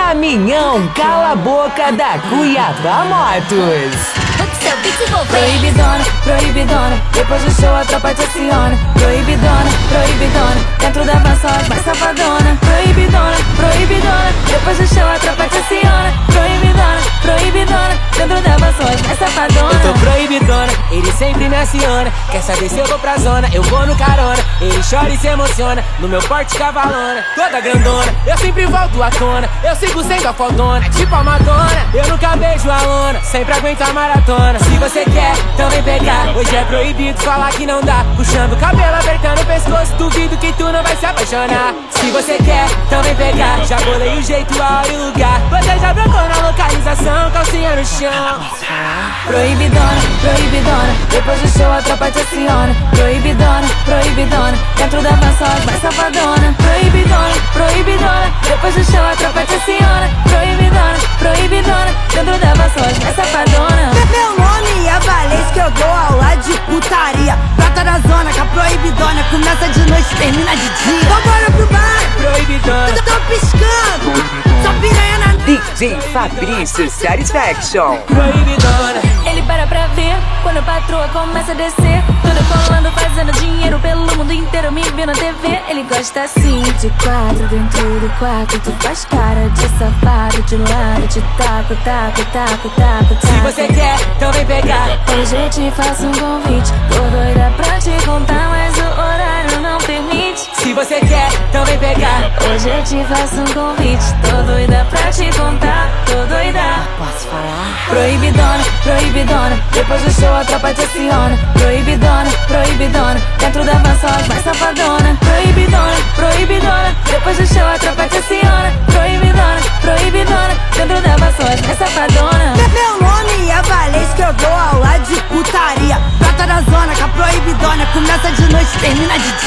Caminhão Cala a Boca da Cuiabá Motos. Proibidona, proibidona, depois do show a tropa te aciona. Proibidona, proibidona, dentro da van só as mais safadona. Proibidona, proibidona, depois do show a tropa te aciona. Proibidona, proibidona, dentro da van só as mais safadona. Eu tô proibidona, ele sempre me aciona. Quer saber se eu vou pra zona, eu vou no carona. Ele chora e se emociona, no meu porte cavalona. Toda grandona, eu sempre volto à tona. Eu sigo sendo a fodona, tipo a Madonna. Eu nunca beijo a lona, sempre aguento a maratona. Se você quer, então vem pegar. Hoje é proibido falar que não dá. Puxando o cabelo, apertando o pescoço, duvido que tu não vai se apaixonar. Se você quer, então vem pegar. Já bolei o jeito, a hora e o lugar. Você já brocou na localização, calcinha no chão. Proibidona, proibidona, depois do show a tropa te aciona. Proibidona, proibidona, dentro da van só as mais safadona. Proibidona, proibidona, depois do show a tropa te aciona. Proibidona, proibidona, dentro da van só as mais safadona. Meu nome é Valês, que eu dou aula de putaria. Prata da zona, com a proibidona. Começa de noite, termina de dia. Vambora pro bar, Proibidona. eu tô piscando, só piranha na... DJ Fabrício Satisfaction. Proibidona. Ele para pra ver quando a patroa começa a descer. Toda colando, fazendo dinheiro pelo mundo inteiro, me vê na TV. Ele gosta assim, de quatro, dentro do quarto. Tu faz cara de safado, de lado, de taco, taco, taco, taco, taco. Se você quer, então vem pegar. Hoje eu te faço um convite. Tô doida pra te contar, mas o horário não permite. Se você quer, então vem pegar. Hoje eu te faço um convite. Tô doida pra te contar, tô doida. Posso falar? Proibidona, proibidona, depois do show a tropa te aciona. Proibidona, proibidona, dentro da van só as mais safadona. Proibidona, proibidona, depois do show a tropa te aciona. Proibidona, proibidona, dentro da van só as mais safadona. Meu nome é Valês, que eu dou aula de putaria. Prata da zona, com a proibidona. Começa de noite, termina de dia.